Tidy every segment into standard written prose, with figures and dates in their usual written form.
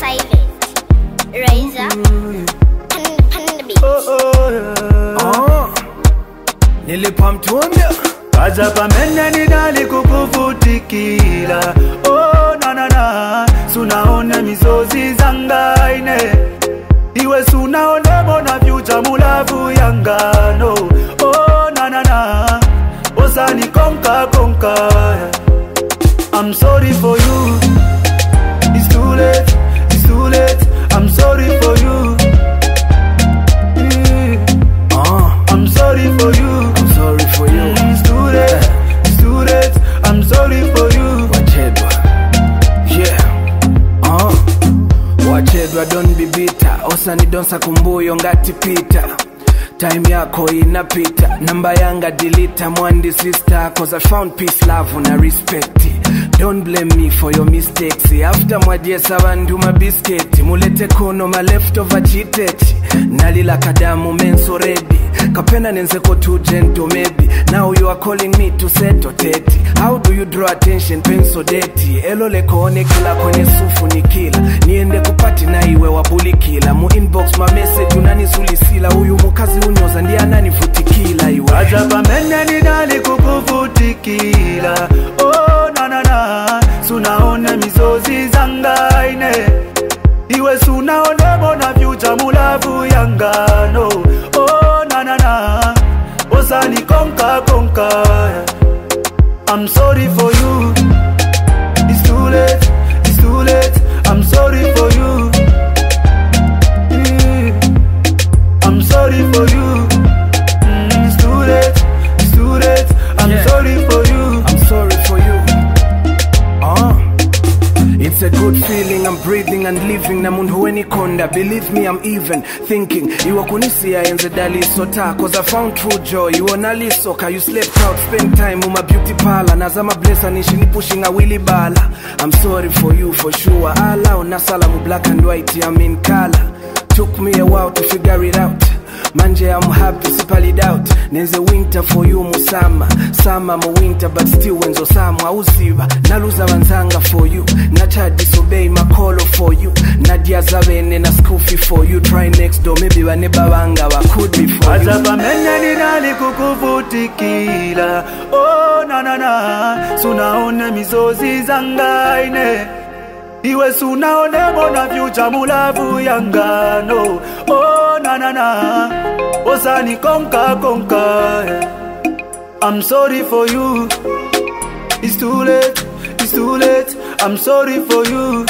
silent. Razor. Pan the beat. Nilipamtumia kaza pamene nidali kukuvutikila. Oh na na na, sunaone mizozi zangaine. Iwe sunaone bona future mulavu yangano. Oh na na na, osani konka konka. I'm sorry for you. It's too late, it's too late. I'm sorry for you. I'm sorry for you. I'm sorry for you. It's too late, it's too late. I'm sorry for you. Wachedwa, yeah. Wachedwa don't be bitter. Osani donsa kumbuyo ngati pita. Time yako inapita. Namba yanga delete mwandi sister. Cause I found peace, love na respect. Don't blame me for your mistakes. After mwadie sabandu mabisketi. Mulete kono ma leftover chiteti. Nalila kadamu menso ready. Kapena nenzeko too gentle maybe. Now you are calling me to settle teti. How do you draw attention penso deti? Elo leko one kila kwenye sufu ni kila. Niende kupati na iwe wabuli kila. Mu inbox ma message unani sulisila. Uyu mukazi unyoza ndi anani futikila iwe. Ajaba mene nidali kukuvutikila. Oh na na na, sunaone mizozi zangaine. Iwe sunaone bona future mulavu yangano. Oh na na na, osani konka konka. I'm sorry for you. It's too late, it's too late. I'm sorry for you. I'm sorry for you. It's too late, it's too late. I'm sorry for you. I'm sorry for you. It's a good feeling, I'm breathing and living. Na mundu weni konda, believe me I'm even thinking. Iwa kunisia enze dali sota. Cause I found true joy, iwa nali soka. You slept out, spend time uma beauty parlor. Nazama blessa nishini pushing a willy bala. I'm sorry for you for sure. Allah unasala mu black and white, I'm in color. Took me a while to figure it out. Manje I'm happy, sipali doubt. Nenze winter for you musama. Summer mu winter but still wenzo sama uziva. Naluza wanzanga for you. Nacha disobey my call for you. Nadia zavene na school fee for you. Try next door, maybe waneba wanga wa could be for you. Ajaba mene nidali kukuvutikila. Oh na na na, sunaone mizozi zangaine. Iwe sunaone bona future mulavu yangano. Oh na na na, osani konka konka. I'm sorry for you. It's too late, it's too late. I'm sorry for you.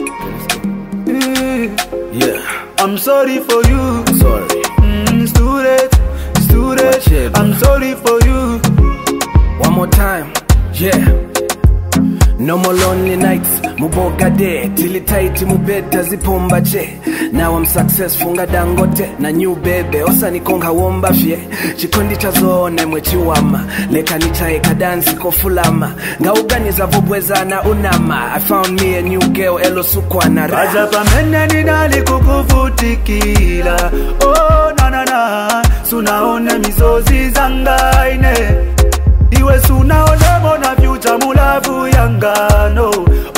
Yeah, I'm sorry for you. sorry. It's too late, it's too late. I'm sorry for you. One more time, yeah. No more lonely nights, muboga day. Tilitaiti mubeta zipomba che. Now I'm successful nga Dangote. Na new baby, osa nikonga womba fye. Chikondi chazone mwechiwama. Leka nichae kadansi kofulama. Nga uganiza vobweza na unama. I found me a new girl, elo sukwana ra. Ajaba mene nidali kukuvutikila. Oh na na na, sunaone mizozi zangaine. Iwe sunaone bona future mulavu yangano.